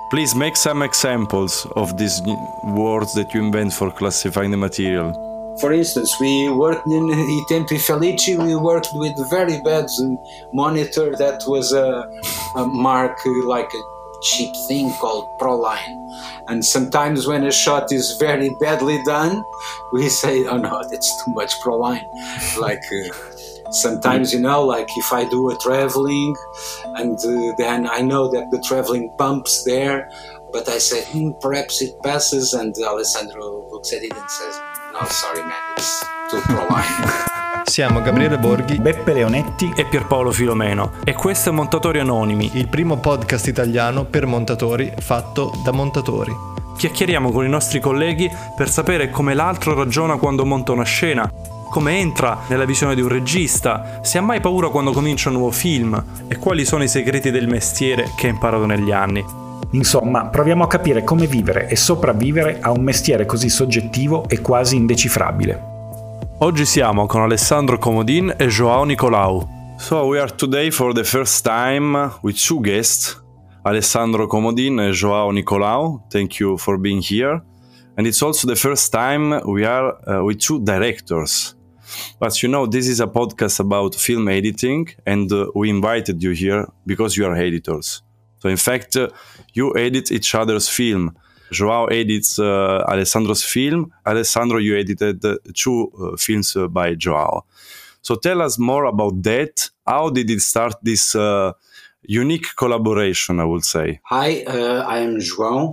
Please make some examples of these words that you invent for classifying the material. For instance, we worked in I Tempi Felici, we worked with very bad monitor that was a mark, like a cheap thing called Proline. And sometimes when a shot is very badly done, we say, oh no, that's too much Proline. Like sometimes, like if I do a traveling and then I know that the traveling bumps there, but I say, perhaps it passes, and Alessandro looks at it and says, no, sorry man, it's too Proline. Siamo Gabriele Borghi, Beppe Leonetti e Pierpaolo Filomeno, e questo è Montatori Anonimi, il primo podcast italiano per montatori fatto da montatori. Chiacchieriamo con i nostri colleghi per sapere come l'altro ragiona quando monta una scena, come entra nella visione di un regista, se ha mai paura quando comincia un nuovo film e quali sono i segreti del mestiere che ha imparato negli anni. Insomma, proviamo a capire come vivere e sopravvivere a un mestiere così soggettivo e quasi indecifrabile. Oggi siamo con Alessandro Comodin e João Nicolau. So we are today for the first time with two guests, Alessandro Comodin and João Nicolau. Thank you for being here. And it's also the first time we are with two directors. But this is a podcast about film editing, and we invited you here because you are editors. So in fact, you edit each other's film. João edits Alessandro's film. Alessandro, you edited two films by João. So tell us more about that. How did it start, this unique collaboration, I would say? Hi, I am João.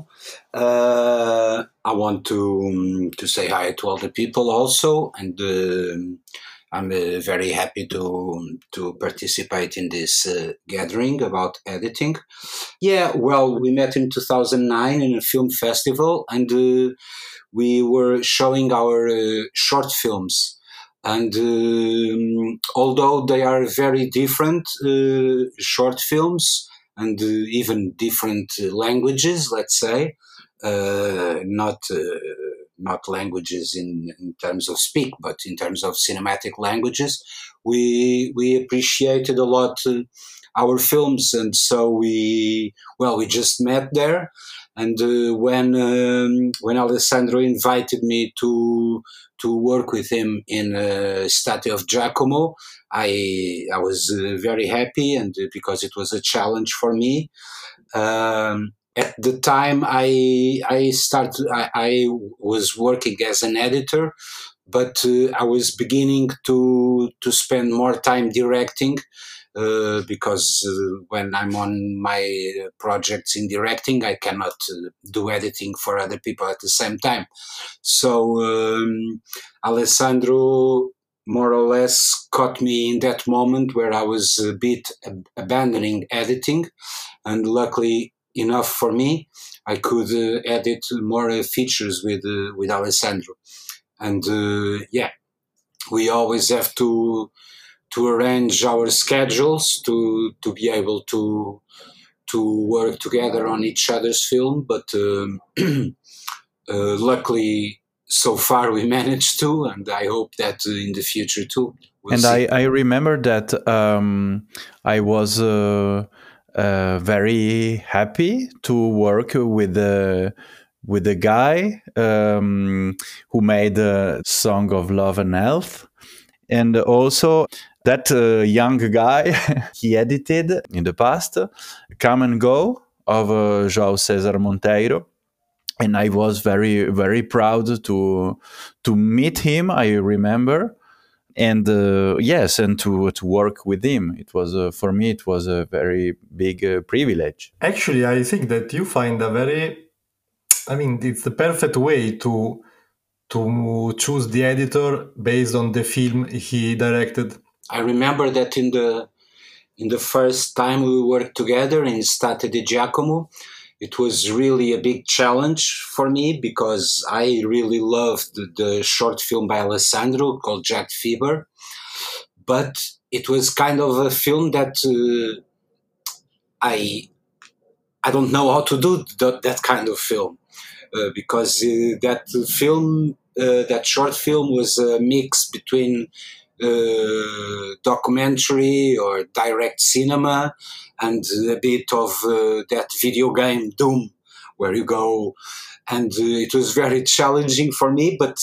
I want to say hi to all the people also, and I'm very happy to participate in this gathering about editing. Yeah, well, we met in 2009 in a film festival, and we were showing our short films. And although they are very different short films and even different languages, let's say, not languages in terms of speak, but in terms of cinematic languages, we appreciated a lot our films, and so we just met there. And when Alessandro invited me to work with him in Statue of Giacomo, I was very happy, and because it was a challenge for me. At the time, I was working as an editor, but I was beginning to spend more time directing, because when I'm on my projects in directing, I cannot do editing for other people at the same time. So Alessandro more or less caught me in that moment where I was a bit abandoning editing, and luckily enough for me, I could edit more features with Alessandro. And we always have to arrange our schedules to be able to work together on each other's film. But luckily, so far we managed to, and I hope that in the future too. And I remember that I was very happy to work with the guy who made the Song of Love and Health, and also that young guy he edited in the past Come and Go of João César Monteiro. And I was very, very proud to meet him, I remember. And and to work with him. It was, for me, it was a very big privilege. Actually, I think that you find it's the perfect way to choose the editor based on the film he directed. I remember that in the first time we worked together in Statue di Giacomo, it was really a big challenge for me because I really loved the short film by Alessandro called Jack Fever. But it was kind of a film that I don't know how to do that kind of film because that short film was a mix between documentary or direct cinema and a bit of that video game Doom where you go, and it was very challenging for me. But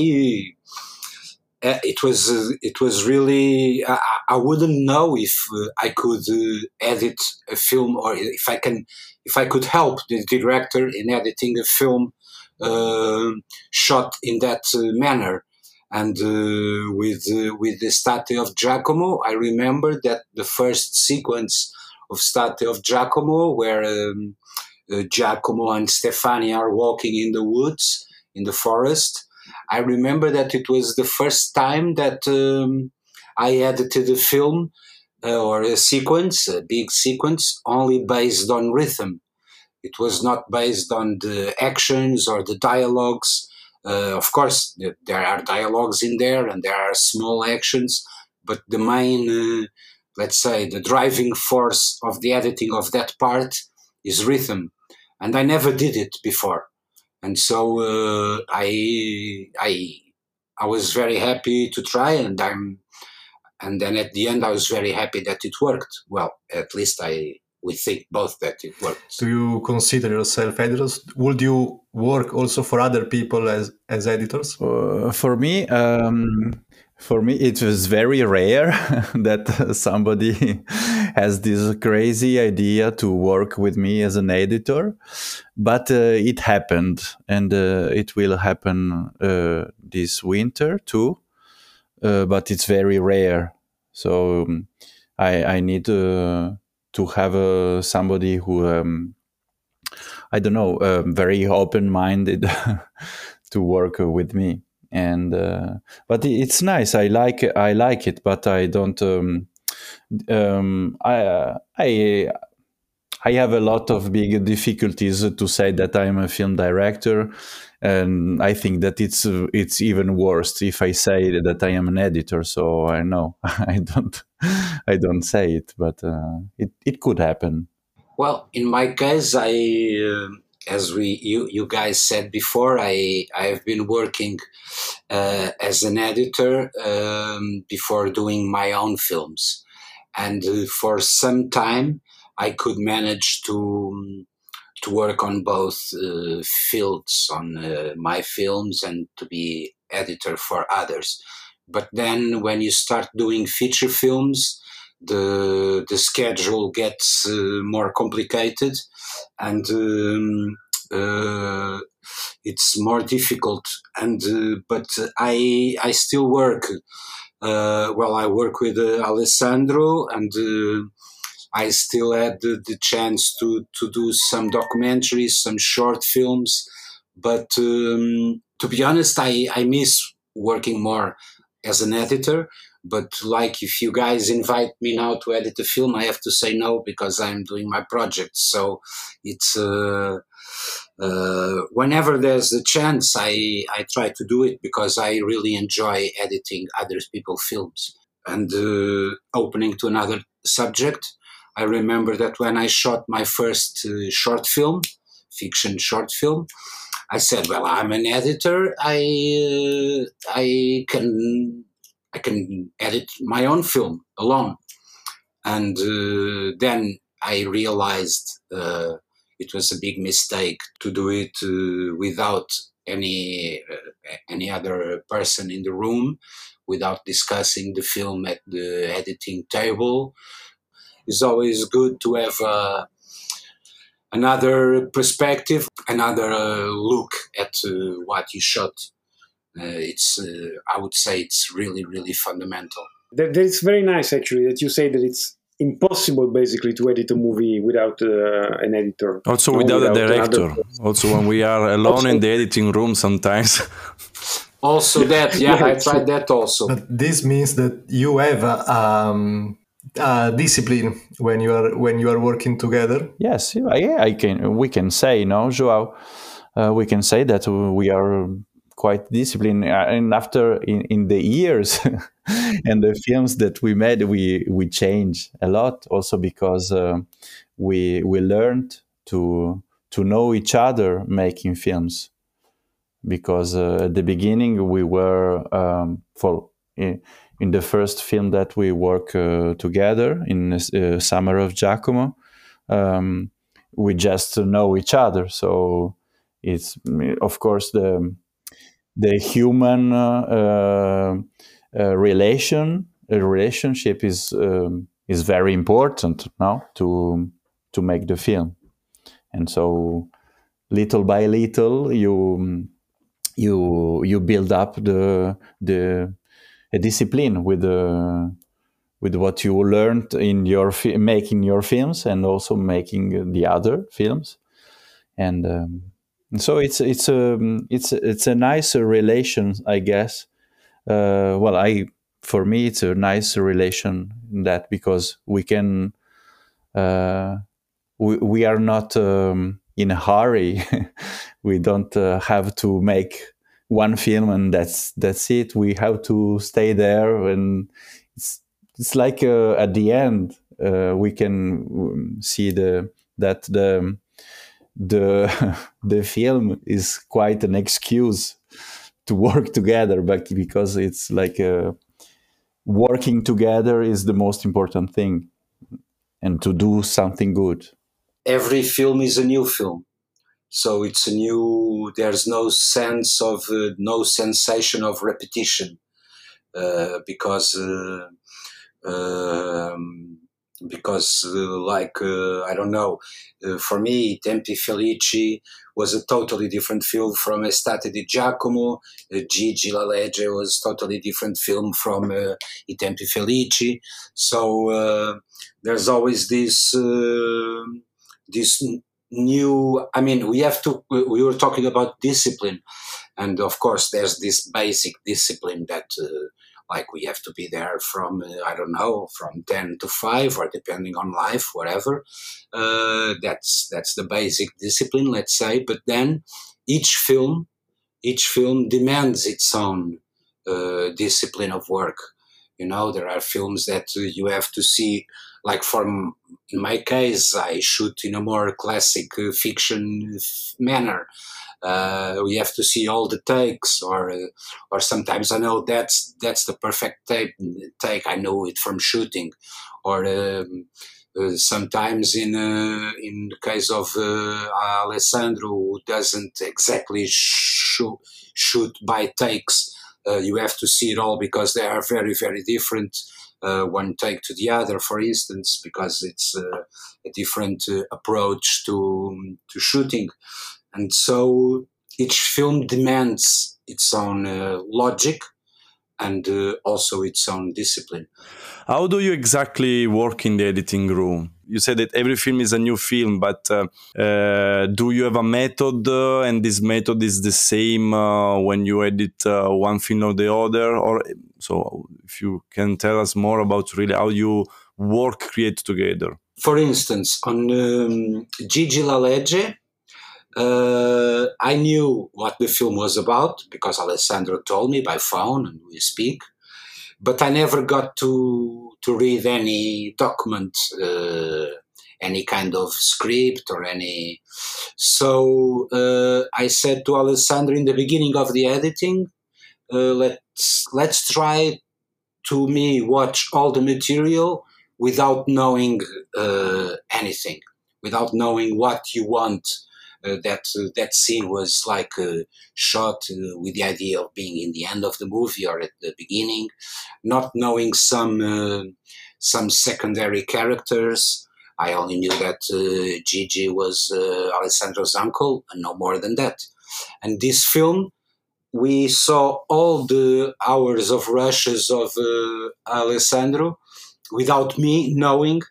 it was really I wouldn't know if I could edit a film, or if I could help the director in editing a film shot in that manner. And with the State of Giacomo, I remember that the first sequence of State of Giacomo, where Giacomo and Stefani are walking in the woods, in the forest, I remember that it was the first time that I edited a film or a sequence, a big sequence, only based on rhythm. It was not based on the actions or the dialogues. Of course, there are dialogues in there and there are small actions, but the main, let's say, the driving force of the editing of that part is rhythm. And I never did it before. And so I was very happy to try, and then at the end I was very happy that it worked. Well, at least we think both that it worked. Do you consider yourself editors? Would you work also for other people as editors? For me, it was very rare that somebody has this crazy idea to work with me as an editor, but it happened, and it will happen this winter too. But it's very rare, so I need to have somebody who I don't know, very open-minded to work with me. And but it's nice. I like it, but I don't. I have a lot of big difficulties to say that I'm a film director, and I think that it's even worse if I say that I am an editor. So I know I don't say it, but it could happen. Well, in my case, as you guys said before, I've been working as an editor before doing my own films, and for some time I could manage to work on both fields, on my films and to be editor for others. But then when you start doing feature films, the schedule gets more complicated, and it's more difficult. And but I still work. I work with Alessandro, and I still had the chance to do some documentaries, some short films. But to be honest, I miss working more as an editor. But like, if you guys invite me now to edit a film, I have to say no, because I'm doing my project. So it's whenever there's a chance, I try to do it, because I really enjoy editing other people's films. And opening to another subject, I remember that when I shot my first short film, fiction short film, I said, well, I'm an editor. I can edit my own film alone. And then I realized it was a big mistake to do it without any other person in the room, without discussing the film at the editing table. It's always good to have another perspective, another look at what you shot. I would say it's really, really fundamental. It's very nice, actually, that you say that it's impossible, basically, to edit a movie without an editor. Also without a director. Also when we are alone in the editing room sometimes. Also that, yeah, I tried that also. But this means that you have discipline when you are working together. Yes, we can say, no, Joao, we can say that we are quite disciplined, and after in the years and the films that we made, we changed a lot, also because we learned to know each other making films, because at the beginning we were in the first film that we work together in Summer of Giacomo, we just know each other. So it's, of course, the human relationship is very important now to make the film. And so little by little you build up a discipline with what you learned in your making your films and also making the other films. And so it's a nice relation, I guess. For me, it's a nice relation in that, because we can we are not in a hurry. We don't have to make one film and that's it. We have to stay there, and it's like at the end we can see that the film is quite an excuse to work together, but because it's like working together is the most important thing, and to do something good. Every film is a new film, so it's a new. There's no sense of no sensation of repetition because I don't know. For me, Tempi Felici was a totally different film from Estate di Giacomo. Gigi La Legge was a totally different film from I Tempi Felici. So there's always this new. I mean, we were talking about discipline, and of course, there's this basic discipline that. Like we have to be there from, I don't know, from 10 to 5 or depending on life, whatever. That's the basic discipline, let's say. But then each film demands its own discipline of work. You know, there are films that you have to see, like in my case, I shoot in a more classic fiction manner. We have to see all the takes, or sometimes I know that's the perfect take. I know it from shooting, or sometimes in the case of Alessandro, who doesn't exactly shoot by takes. You have to see it all because they are very, very different. One take to the other, for instance, because it's a different approach to shooting. And so each film demands its own logic and also its own discipline. How do you exactly work in the editing room? You said that every film is a new film, but do you have a method, and this method is the same when you edit one film or the other? Or so, if you can tell us more about really how you create together. For instance, on Gigi La Legge, I knew what the film was about because Alessandro told me by phone and we speak, but I never got to read any document, any kind of script or any. So I said to Alessandro in the beginning of the editing, let's try to watch all the material without knowing anything, without knowing what you want. That scene was like shot with the idea of being in the end of the movie or at the beginning, not knowing some secondary characters. I only knew that Gigi was Alessandro's uncle and no more than that. And this film, we saw all the hours of rushes of Alessandro without me knowing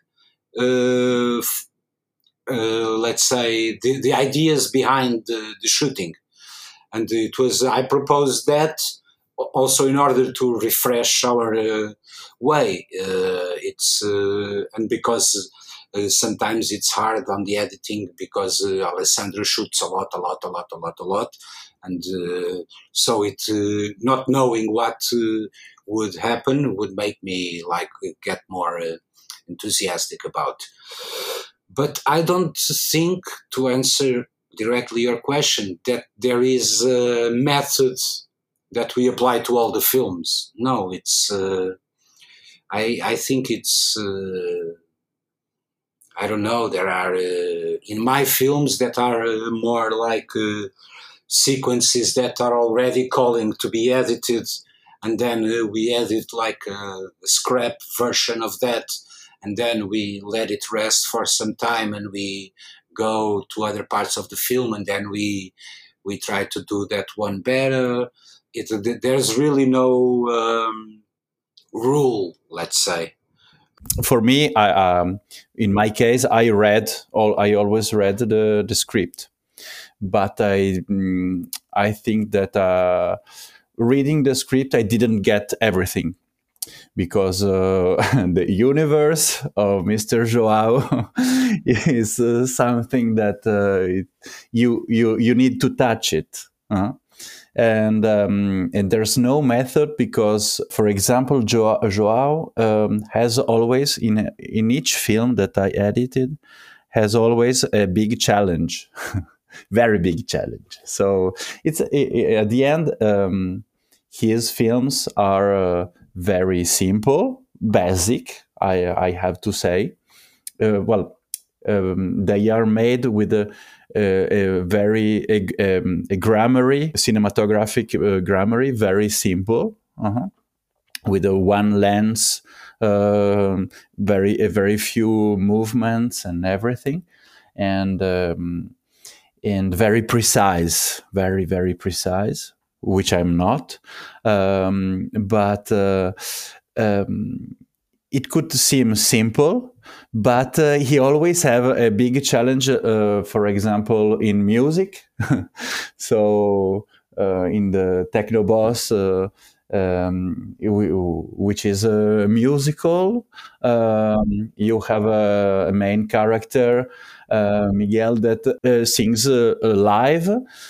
let's say the ideas behind the shooting. And it was, I proposed that also in order to refresh our way. And because sometimes it's hard on the editing because Alessandro shoots a lot. And so it not knowing what would happen would make me like get more enthusiastic about. But I don't think, to answer directly your question, that there is a method that we apply to all the films. No, it's. I think it's. I don't know. There are in my films that are more like sequences that are already calling to be edited, and then we edit like a scrap version of that, and then we let it rest for some time, and we go to other parts of the film, and then we try to do that one better. There's really no rule, let's say. For me, in my case, I always read the script, but I think that reading the script, I didn't get everything, because the universe of Mr. Joao is something that you need to touch it. And there's no method, because, for example, Joao has always, in each film that I edited, has always a big challenge, very big challenge. So it's at the end, his films are very simple, basic, I have to say. They are made with a very grammary, cinematographic grammary, very simple, with a one lens, very few movements and everything, and very precise, very precise, which I'm not, but it could seem simple, but he always have a big challenge, for example, in music. So in the Techno Boss, which is a musical, you have a main character, Miguel, that sings live,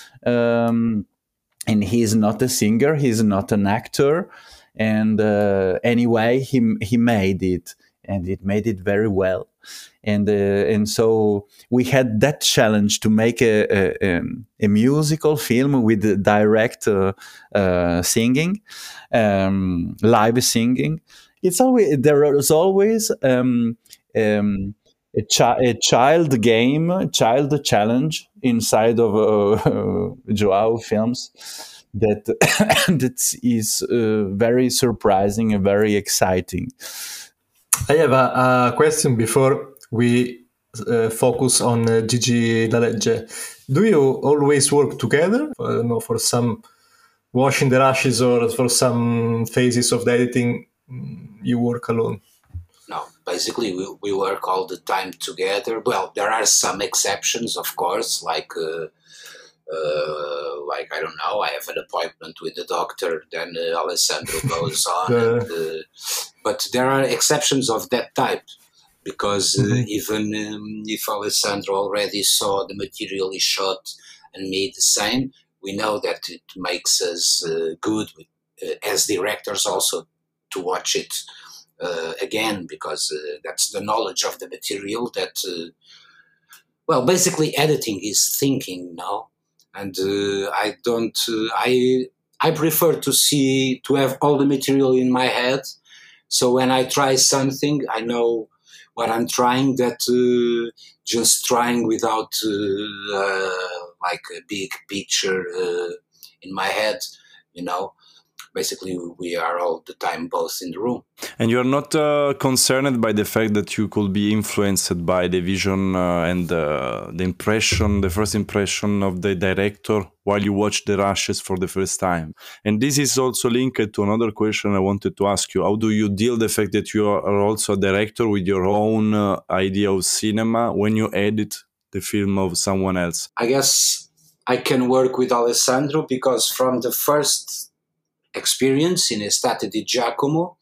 and he's not a singer, he's not an actor. And anyway, he made it, and it made it very well. And so we had that challenge to make a musical film with direct singing, live singing. There is always a child challenge inside of Joao films. That is very surprising and very exciting. I have a question before we focus on Gigi D'Alegge. Do you always work together? I don't know, for some washing the rushes or for some phases of the editing, you work alone? No, basically we work all the time together. Well, there are some exceptions, of course, like I don't know, I have an appointment with the doctor, then Alessandro goes on. But there are exceptions of that type, because even if Alessandro already saw the material he shot and made the same, we know that it makes us good as directors also to watch it again, because that's the knowledge of the material that, basically editing is thinking now. And I prefer to have all the material in my head. So when I try something, I know what I'm trying, that just trying without like a big picture in my head, Basically, we are all the time both in the room. And you're not concerned by the fact that you could be influenced by the vision and the first impression of the director while you watch the rushes for the first time. And this is also linked to another question I wanted to ask you. How do you deal the fact that you are also a director with your own idea of cinema when you edit the film of someone else? I guess I can work with Alessandro because from the first experience in Estate di Giacomo,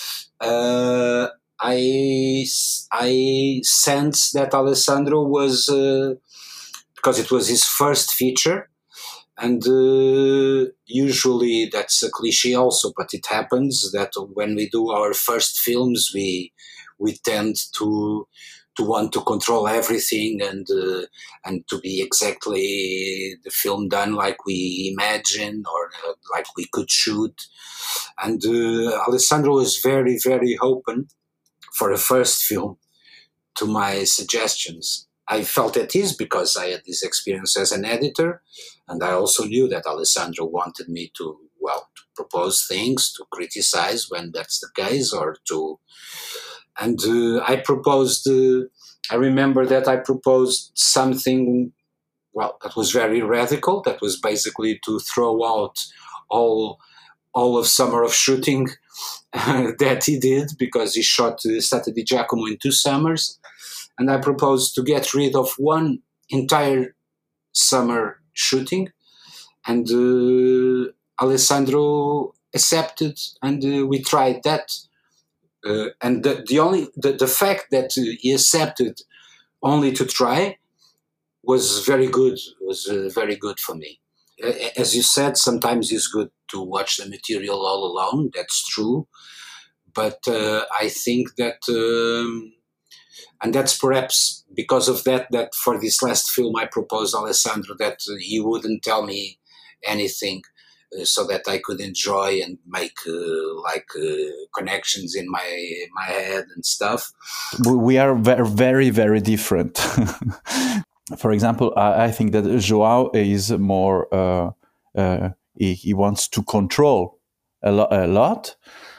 I sense that Alessandro was, because it was his first feature, and usually that's a cliche also, but it happens that when we do our first films, we tend to want to control everything and to be exactly the film done like we imagine or like we could shoot. And Alessandro is very, very open for a first film to my suggestions. I felt at ease because I had this experience as an editor, and I also knew that Alessandro wanted me to propose things, to criticize when that's the case, and I proposed. I remember that I proposed something, that was very radical. That was basically to throw out all of summer of shooting that he did, because he shot Statua di Giacomo in 2 summers. And I proposed to get rid of one entire summer shooting. And Alessandro accepted, and we tried that. And the fact that he accepted only to try was very good. Very good for me. As you said, sometimes it's good to watch the material all alone. That's true. But I think that, and that's perhaps because of that for this last film I proposed Alessandro that he wouldn't tell me anything, so that I could enjoy and make connections in my head and stuff. We are very, very different. For example, I think that Joao is more, he wants to control a lot,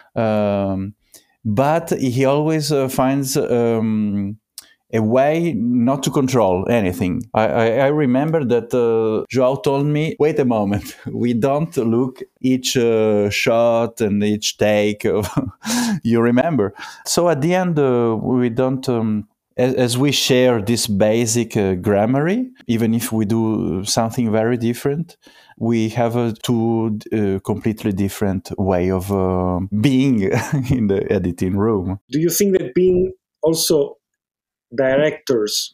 but he always finds a way not to control anything. I remember that Joao told me, wait a moment, we don't look each shot and each take. You remember? So at the end, we don't... As we share this basic grammar, even if we do something very different, we have two completely different way of being in the editing room. Do you think that being also directors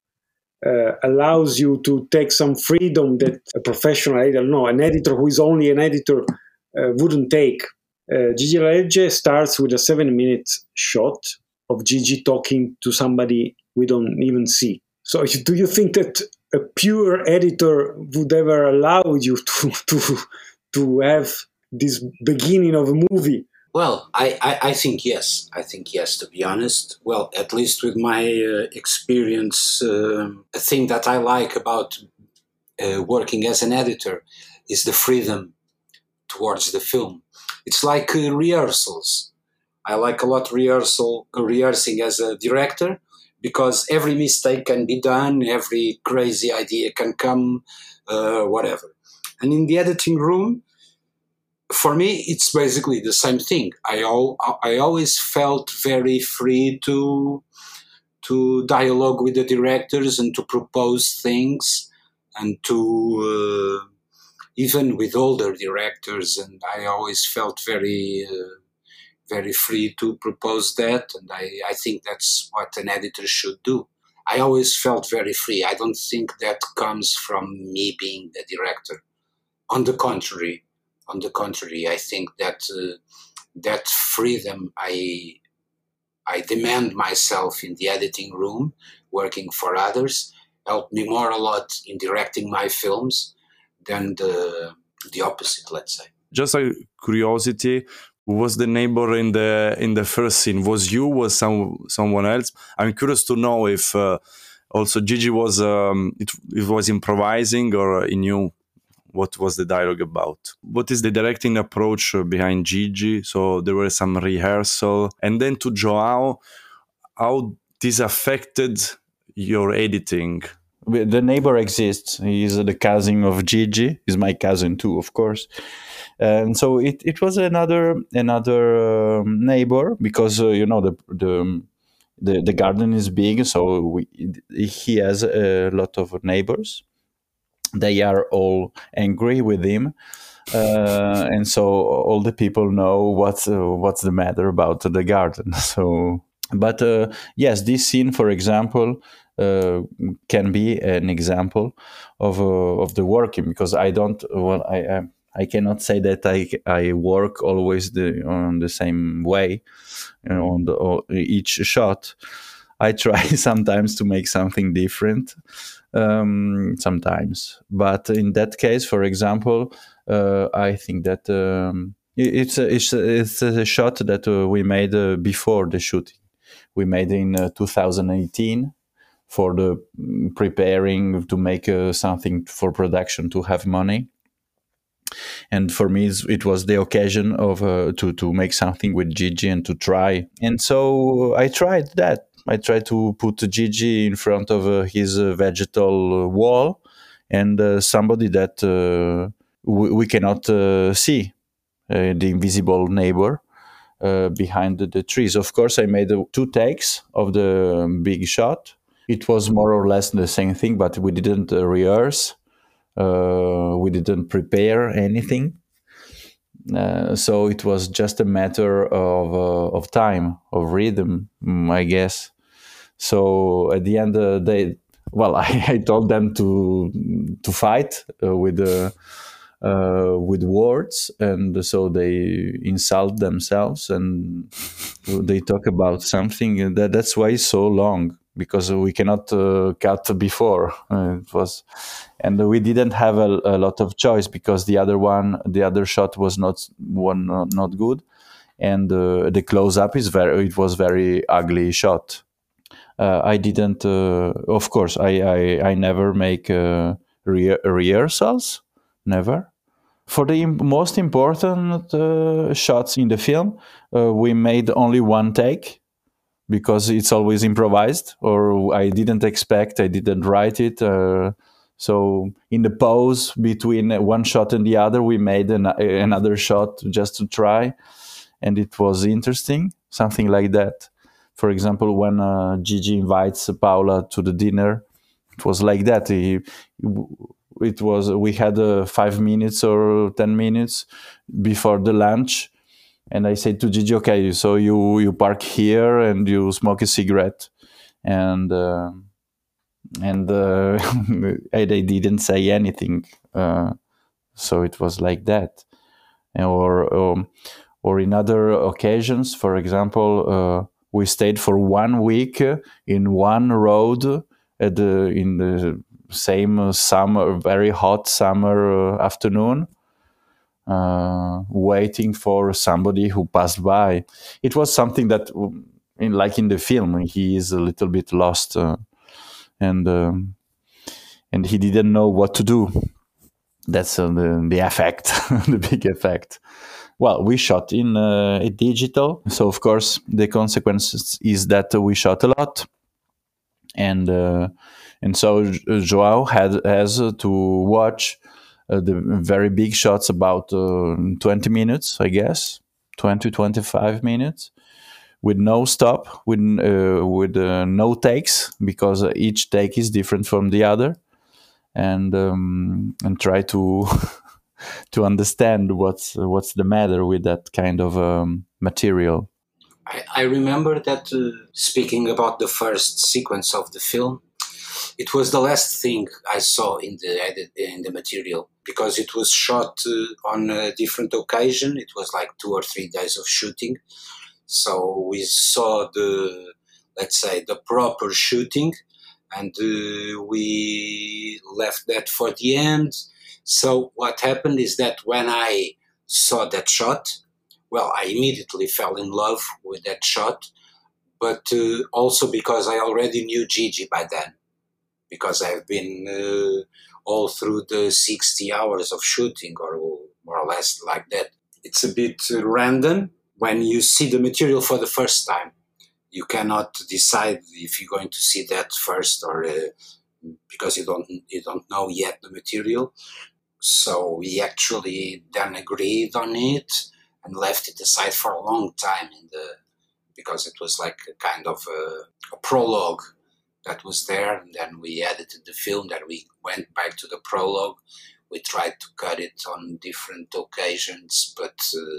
allows you to take some freedom that a professional, I don't know, an editor who is only an editor wouldn't take? Gigi La Legge starts with a 7-minute shot of Gigi talking to somebody we don't even see. So do you think that a pure editor would ever allow you to have this beginning of a movie? Well, I think yes. I think yes, to be honest. Well, at least with my experience, a thing that I like about working as an editor is the freedom towards the film. It's like rehearsals. I like a lot rehearsing as a director, because every mistake can be done, every crazy idea can come, whatever. And in the editing room, for me, it's basically the same thing. I always felt very free to dialogue with the directors and to propose things, and to even with older directors. And I always felt very free to propose that. And I think that's what an editor should do. I always felt very free. I don't think that comes from me being the director. On the contrary, I think that that freedom I demand myself in the editing room, working for others, helped me more a lot in directing my films than the opposite, let's say. Just a curiosity, who was the neighbor in the first scene? Was you? Was someone else? I'm curious to know if also Gigi was it was improvising, or he knew what was the dialogue about. What is the directing approach behind Gigi? So there were some rehearsal, and then to Joao, how this affected your editing? The neighbor exists. He's the cousin of Gigi. He's my cousin too, of course. And so it was another neighbor, because the garden is big, so he has a lot of neighbors. They are all angry with him, and so all the people know what's the matter about the garden. So, but yes, this scene, for example, can be an example of the working, because I don't. Well, I cannot say that I work always on the same way, on each shot. I try sometimes to make something different, sometimes. But in that case, for example, I think that it's a shot that we made before the shooting. we made in 2018 for the preparing to make something for production to have money. And for me, it was the occasion of to make something with Gigi and to try. And so I tried that. I tried to put Gigi in front of his vegetal wall, and somebody that we cannot see, the invisible neighbor behind the trees. Of course, I made 2 takes of the big shot. It was more or less the same thing, but we didn't rehearse. We didn't prepare anything. So it was just a matter of time, of rhythm, I guess. So at the end of the day, well, I told them to fight with words, and so they insult themselves and they talk about something. That's why it's so long, because we cannot cut before. It was, and we didn't have a lot of choice, because the other shot was not good, and the close up it was very ugly shot. I didn't. Of course, I never make rehearsals. Never. For the most important shots in the film, we made only 1 take, because it's always improvised, or I didn't expect. I didn't write it. So in the pause between one shot and the other, we made another shot just to try, and it was interesting. Something like that. For example, when Gigi invites Paola to the dinner, it was like that. We had 5 minutes or 10 minutes before the lunch, and I said to Gigi, "Okay, so you park here and you smoke a cigarette," and they didn't say anything. So it was like that, or in other occasions, for example. We stayed for 1 week in one road in the same summer, very hot summer afternoon, waiting for somebody who passed by. It was something that, like in the film, he is a little bit lost, and he didn't know what to do. That's the effect, the big effect. Well, we shot in digital, so of course the consequence is that we shot a lot, and so Joao has to watch the very big shots, about 20 minutes, I guess, 20-25 minutes, with no stop, with no takes, because each take is different from the other, and try to to understand what's the matter with that kind of material. I remember that speaking about the first sequence of the film, it was the last thing I saw in the material, because it was shot on a different occasion. It was like 2 or 3 days of shooting, so we saw let's say the proper shooting, and we left that for the end. So what happened is that when I saw that shot, well, I immediately fell in love with that shot, but also because I already knew Gigi by then, because I've been all through the 60 hours of shooting, or more or less like that. It's a bit random when you see the material for the first time. You cannot decide if you're going to see that first, or because you don't know yet the material. So we actually then agreed on it and left it aside for a long time because it was like a kind of a prologue that was there, and then we edited the film. Then we went back to the prologue. We tried to cut it on different occasions, but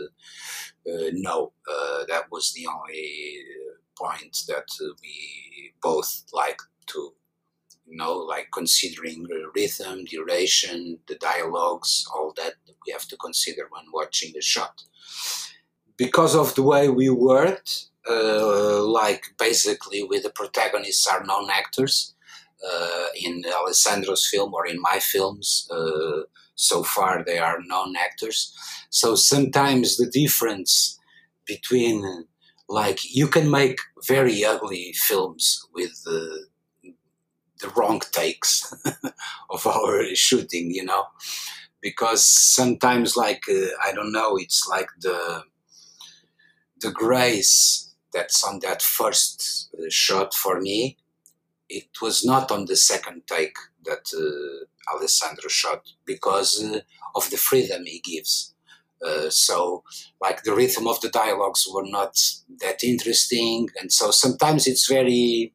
no, that was the only point that we both liked to, like considering rhythm, duration, the dialogues, all that we have to consider when watching the shot. Because of the way we worked, like basically with the protagonists are known actors, in Alessandro's film or in my films, so far they are known actors. So sometimes the difference between like you can make very ugly films with the wrong takes of our shooting, you know, because sometimes, like I don't know, it's like the grace that's on that first shot for me. It was not on the second take that Alessandro shot because of the freedom he gives. So, like the rhythm of the dialogues were not that interesting, and so sometimes it's very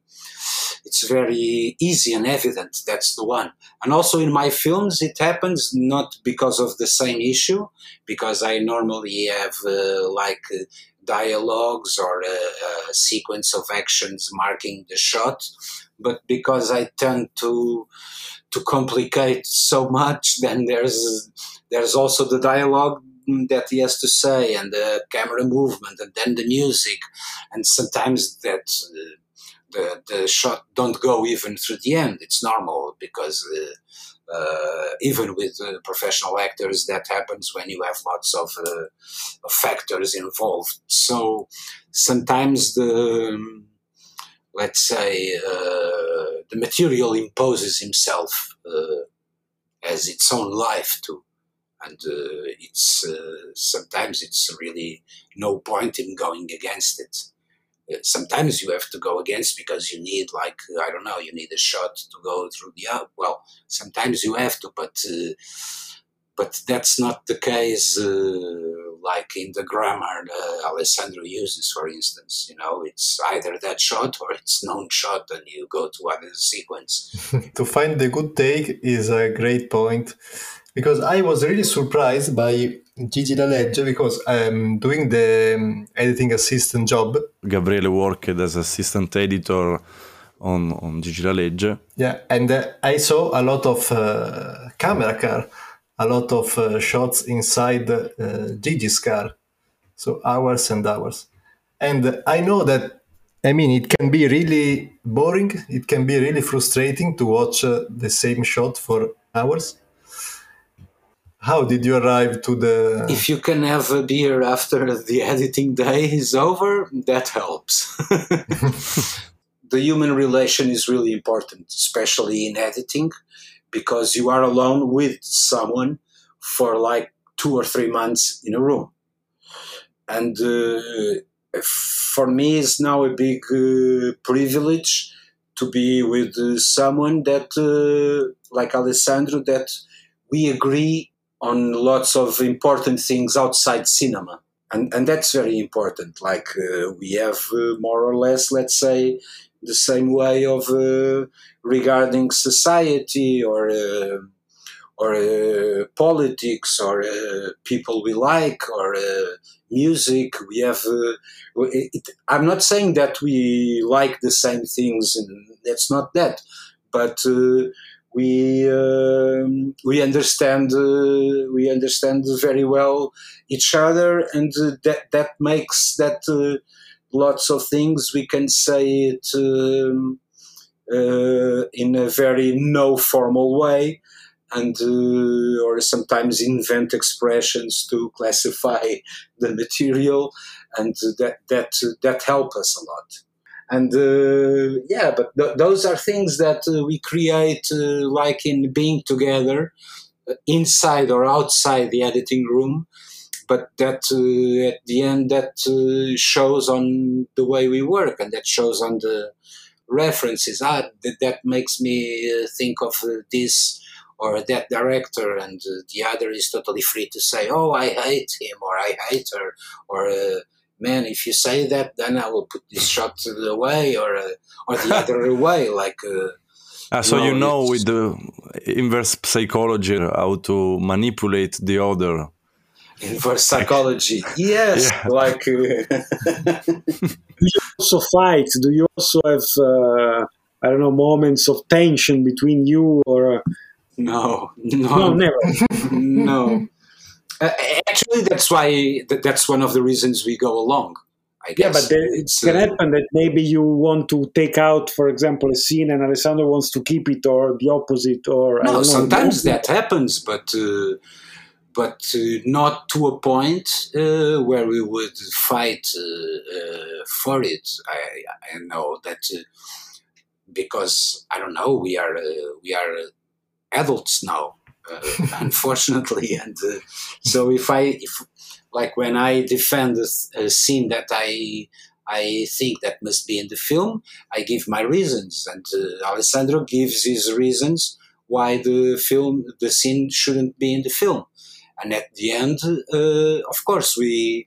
easy and evident. That's the one. And also in my films, it happens not because of the same issue, because I normally have dialogues or a sequence of actions marking the shot, but because I tend to complicate so much, then there's also the dialogue that he has to say, and the camera movement, and then the music, and sometimes that the shot don't go even through the end. It's normal because even with professional actors, that happens when you have lots of factors involved. So sometimes let's say the material imposes himself as its own life too. And sometimes it's really no point in going against it. Sometimes you have to go against because you need, like, I don't know, you need a shot to go through the out. Well, sometimes you have to, but that's not the case. Like in the grammar Alessandro uses, for instance, you know, it's either that shot or it's known shot, and you go to other sequence. To find the good take is a great point, because I was really surprised by Gigi D'Alegge, because I'm doing the editing assistant job. Gabriele worked as assistant editor on Gigi D'Alegge. Yeah, and I saw a lot of camera car, a lot of shots inside Gigi's car, so hours and hours. And I know that, I mean, it can be really boring, it can be really frustrating to watch the same shot for hours. How did you arrive to the... If you can have a beer after the editing day is over, that helps. The human relation is really important, especially in editing, because you are alone with someone for like 2 or 3 months in a room. And for me, it's now a big privilege to be with someone that, like Alessandro, that we agree on lots of important things outside cinema. And that's very important. Like we have more or less, let's say, the same way of regarding society or politics or people we like or music. We have. I'm not saying that we like the same things. That's not that, but we understand very well each other, and that makes that lots of things we can say it in a very no formal way, and or sometimes invent expressions to classify the material, and that help us a lot. And but those are things that we create, like in being together, inside or outside the editing room. But that at the end, that shows on the way we work, and that shows on the references. That makes me think of this or that director, and the other is totally free to say, "Oh, I hate him," or "I hate her," or man, if you say that, then I will put this shot away, or the other way. Like, so you know, with the inverse psychology, how to manipulate the other. Inverse psychology, yes. Yeah. Like, do you also fight? Do you also have, I don't know, moments of tension between you, or? No, never. No. Actually, that's one of the reasons we go along, I guess. Yeah, but it can happen that maybe you want to take out, for example, a scene, and Alessandro wants to keep it, or the opposite, or no. Sometimes that happens, but but not to a point where we would fight for it. I know that because I don't know, we are adults now, unfortunately, and so if like when I defend a scene that I think that must be in the film, I give my reasons, and Alessandro gives his reasons why the scene shouldn't be in the film. And at the end, of course, we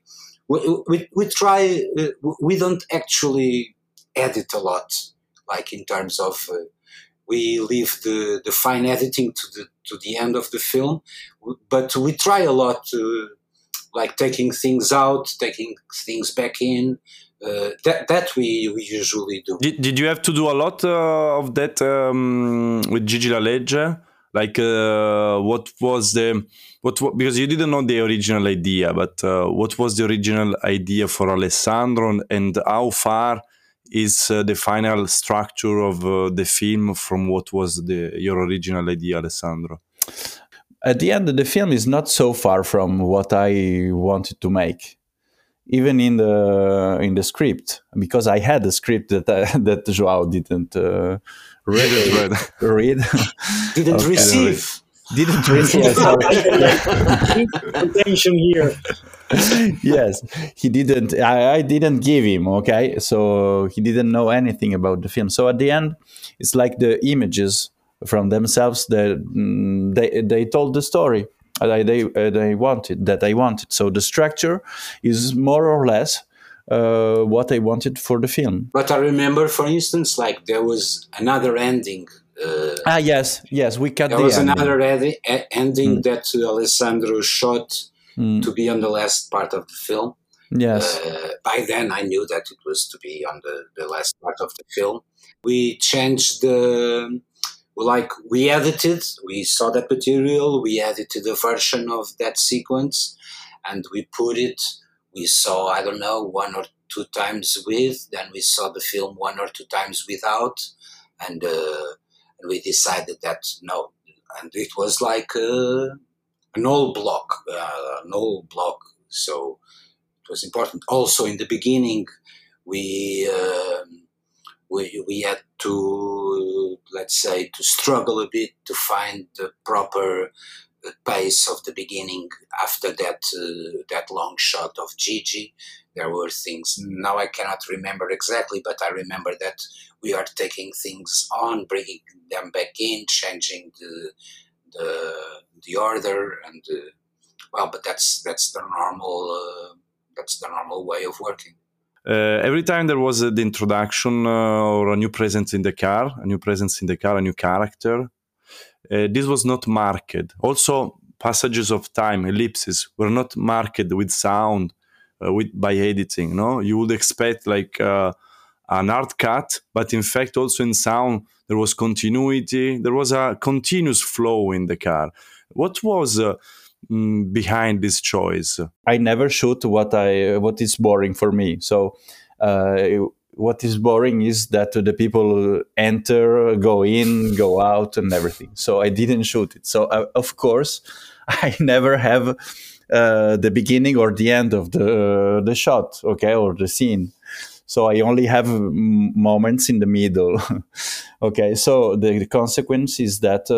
try. We don't actually edit a lot, like in terms of we leave the fine editing to the end of the film, but we try a lot, like taking things out, taking things back in. That we usually do. Did you have to do a lot of that with Gigi La Legge? Like, what was because you didn't know the original idea, but what was the original idea for Alessandro, and how far is the final structure of the film from what was your original idea, Alessandro? At the end, the film is not so far from what I wanted to make, even in the script, because I had a script that Joao didn't read. Didn't receive. Didn't receive. Sorry. Attention here. Yes, he didn't. I didn't give him. Okay, so he didn't know anything about the film. So at the end, it's like the images from themselves that they told the story they wanted, that I wanted. So the structure is more or less what I wanted for the film. But I remember, for instance, like there was another ending. Yes, we cut there the was ending. another ending that Alessandro shot to be on the last part of the film. Yes. By then I knew that it was to be on the last part of the film. We changed we edited, we saw that material, we edited a version of that sequence, and we put it, we saw, I don't know, 1 or 2 times with, then we saw the film 1 or 2 times without, and we decided that no, and it was like an old block, so it was important. Also in the beginning, we had to, let's say, to struggle a bit to find the proper pace of the beginning. After that long shot of Gigi, there were things, now I cannot remember exactly, but I remember that we are taking things on, bringing them back in, changing the order, and but that's the normal way of working. Every time there was the introduction or a new presence in the car, a new character, this was not marked. Also, passages of time, ellipses, were not marked with sound, by editing. No, you would expect like an hard cut, but in fact, also in sound, there was continuity. There was a continuous flow in the car. What was behind this choice? I never shoot what is boring for me. So what is boring is that the people enter, go in, go out, and everything. So I didn't shoot it. So of course, I never have the beginning or the end of the shot, okay, or the scene. So I only have moments in the middle. Okay, so the consequence is that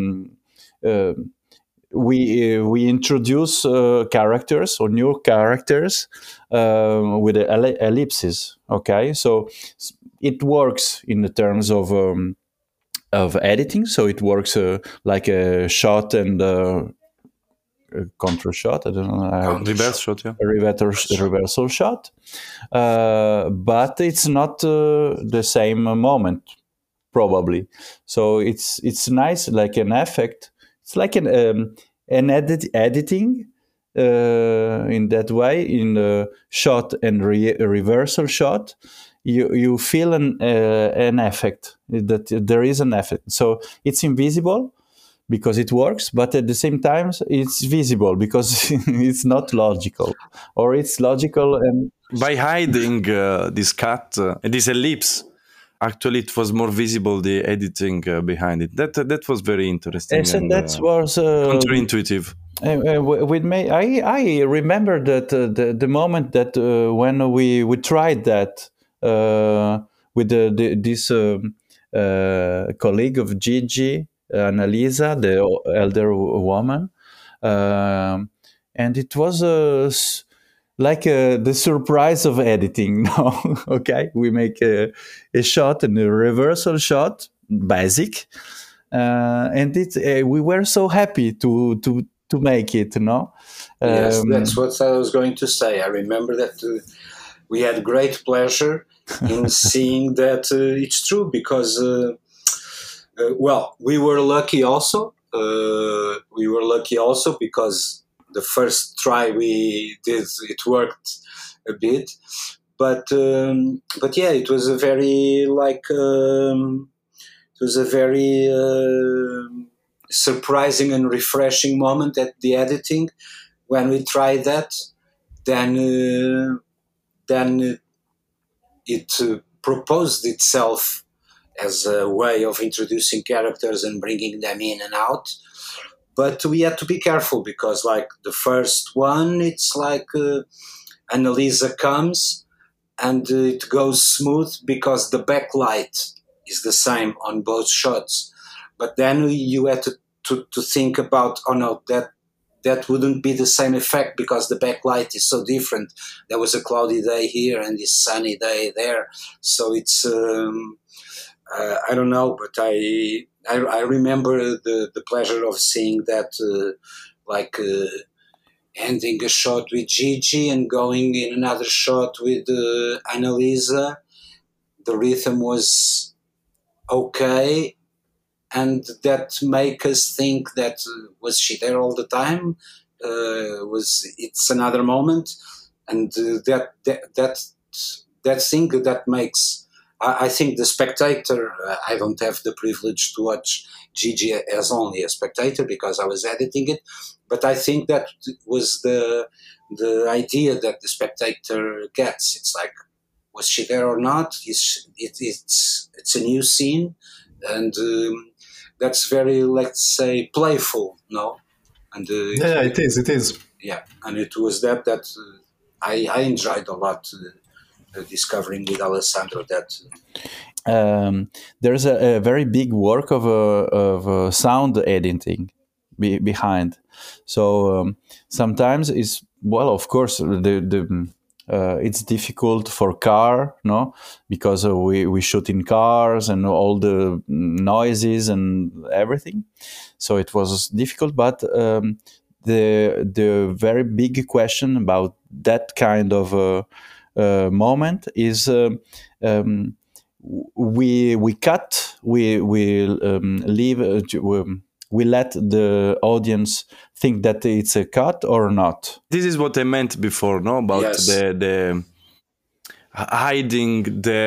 we introduce characters or new characters with ellipses. Okay, so it works in the terms of editing. So it works like a shot and contra shot. I don't know. Reverse shot, yeah. A reversal shot, but it's not the same moment, probably. So it's nice, like an effect. It's like an editing in that way. In the shot and reversal shot, you feel an effect, that there is an effect. So it's invisible because it works, but at the same time it's visible because it's not logical, or it's logical. And by hiding this cut and this ellipse, actually it was more visible, the editing behind it. That was very interesting. And that was counterintuitive. With me, I remember that the moment that when we tried that with this colleague of Gigi, Annalisa, the elder woman, and it was like the surprise of editing. No, okay, we make a shot and a reversal shot, basic, and we were so happy to make it, no? Yes, that's what I was going to say. I remember that we had great pleasure in seeing that it's true because, well, we were lucky also. We were lucky also because the first try we did, it worked a bit. But yeah, it was a very surprising and refreshing moment at the editing when we tried that. Then it proposed itself as a way of introducing characters and bringing them in and out. But we had to be careful because, like the first one, it's like Annalisa comes and it goes smooth because the backlight is the same on both shots. But then you had to think about, oh no, that wouldn't be the same effect because the backlight is so different. There was a cloudy day here and this sunny day there. So it's, I don't know, but I remember the pleasure of seeing that, ending a shot with Gigi and going in another shot with Annalisa. The rhythm was okay, and that make us think that was she there all the time? It's another moment, and that thing that makes. I think the spectator. I don't have the privilege to watch Gigi as only a spectator because I was editing it, but I think that was the idea that the spectator gets. It's like, was she there or not? It's a new scene, and that's very, let's say, playful, no? And yeah, it is. Yeah, and it was that I enjoyed a lot discovering with Alessandro that. There's a very big work of sound editing behind. So sometimes it's, well, of course, it's difficult for car, no, because we shoot in cars and all the noises and everything. So it was difficult, but the very big question about that kind of moment is we cut, we leave, we let the audience think that it's a cut or not. This is what I meant before, no? About Yes. the hiding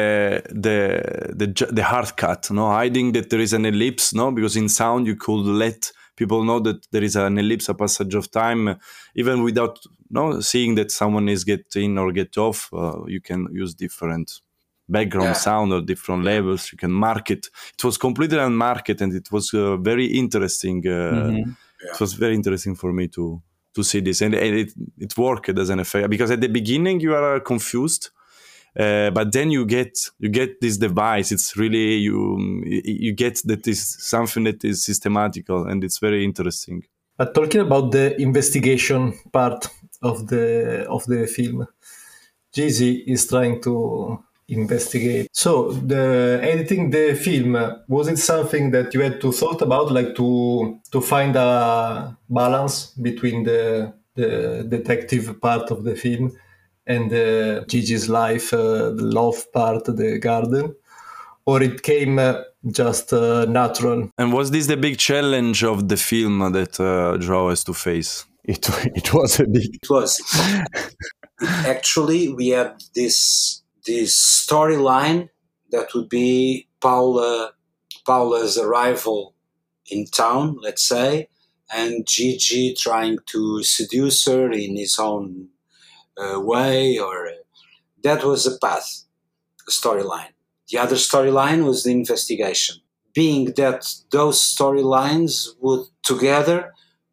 the hard cut, no? Hiding that there is an ellipse, no? Because in sound you could let people know that there is an ellipse, a passage of time, even without seeing that someone is get in or get off. You can use different background sound or different levels. You can mark it. It was completely unmarked, and it was very interesting. It was very interesting for me to see this, and it worked as an effect, because at the beginning you are confused, but then you get this device. It's really you get that is something that is systematical, and it's very interesting. Talking about the investigation part of the film, Gigi is trying to investigate. So the editing the film, was it something that you had to thought about, like to find a balance between the detective part of the film and Gigi's life, the love part, the garden, or it came just natural? And was this the big challenge of the film that Joao has to face? It was a big. It was. Actually, we had this storyline that would be Paula's arrival in town, let's say, and Gigi trying to seduce her in his own way, or that was a path, a storyline. The other storyline was the investigation. Being that those storylines would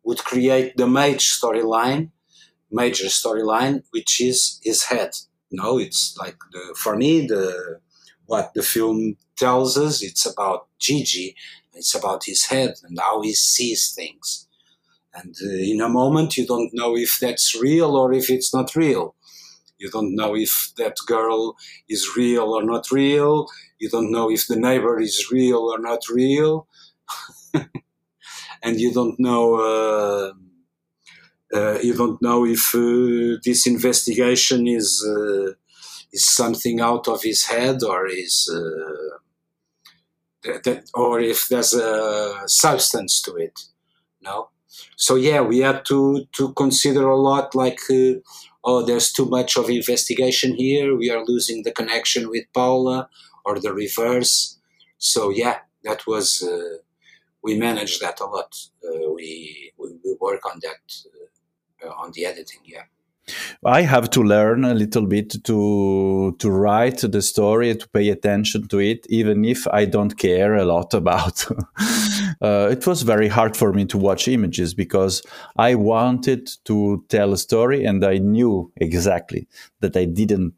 would create the major storyline, which is his head. It's like for me, what the film tells us, it's about Gigi, it's about his head and how he sees things. And in a moment, you don't know if that's real or if it's not real. You don't know if that girl is real or not real. You don't know if the neighbor is real or not real. And you don't know if this investigation is something out of his head or or if there's a substance to it. No. So yeah, we have to consider a lot, like there's too much of investigation here. We are losing the connection with Paula, or the reverse. So yeah, that was we managed that a lot. We work on that on the editing. Yeah. I have to learn a little bit to write the story, to pay attention to it, even if I don't care a lot about. It was very hard for me to watch images because I wanted to tell a story, and I knew exactly that I didn't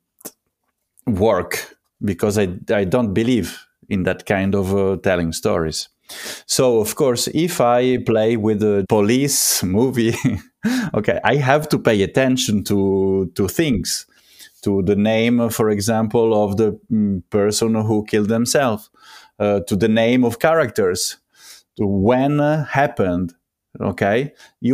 work because I don't believe in that kind of telling stories. So, of course, if I play with a police movie, okay, I have to pay attention to things, to the name, for example, of the person who killed themselves, to the name of characters, to when happened. Okay,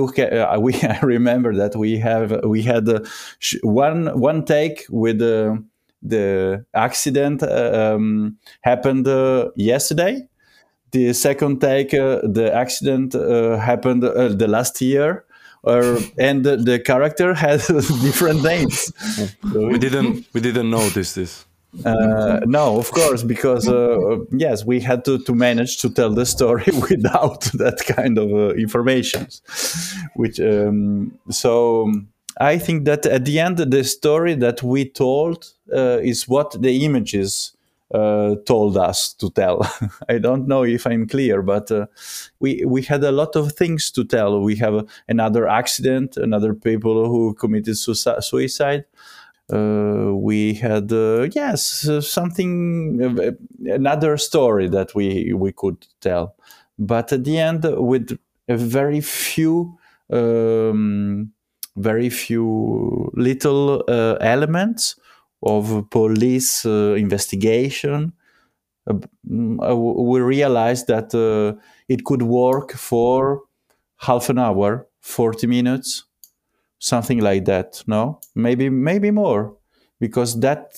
I remember that we had one take with the accident happened yesterday. The second take, the accident happened the last year, and the character has different names. We didn't notice this. No, of course, because yes, we had to manage to tell the story without that kind of information. Which so I think that at the end, the story that we told is what the images told us to tell. I don't know if I'm clear, but we had a lot of things to tell. We have another accident, another people who committed suicide. We had something, another story that we could tell, but at the end, with a very few little elements of police investigation, we realized that it could work for half an hour, 40 minutes, something like that. No, maybe more, because the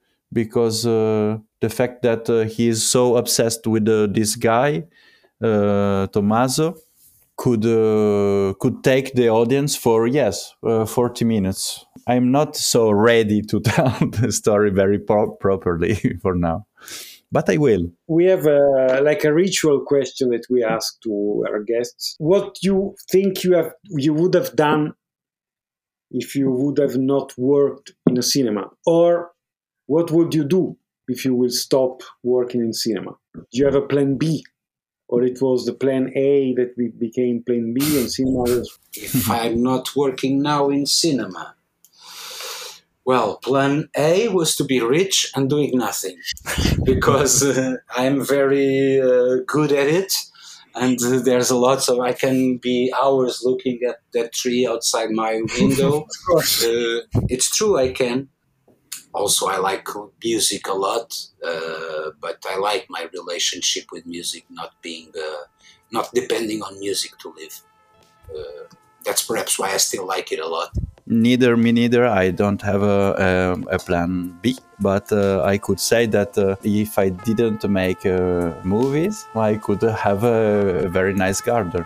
fact that he is so obsessed with this guy, Tommaso, could take the audience for 40 minutes. I'm not so ready to tell the story very properly for now, but I will. We have a ritual question that we ask to our guests. What you think you would have done if you would have not worked in a cinema? Or what would you do if you will stop working in cinema? Do you have a plan B? Or it was the plan A that became plan B and cinema was... If I'm not working now in cinema, well, plan A was to be rich and doing nothing, because I'm very good at it, and there's a lot of, I can be hours looking at that tree outside my window. It's true, I can. Also, I like music a lot, but I like my relationship with music not depending on music to live. That's perhaps why I still like it a lot. Me neither. I don't have a plan B, but I could say that if I didn't make movies, I could have a very nice garden.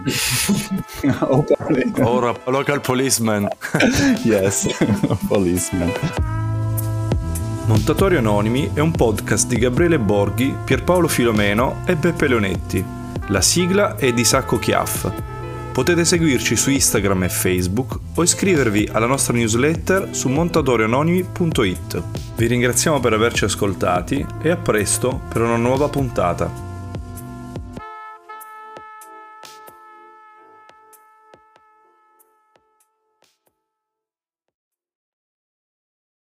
Or a local policeman. Yes, a policeman. Montatori Anonimi è un podcast di Gabriele Borghi, Pierpaolo Filomeno e Beppe Leonetti. La sigla è di Sacco Chiaff. Potete seguirci su Instagram e Facebook o iscrivervi alla nostra newsletter su montatorianonimi.it. Vi ringraziamo per averci ascoltati e a presto per una nuova puntata.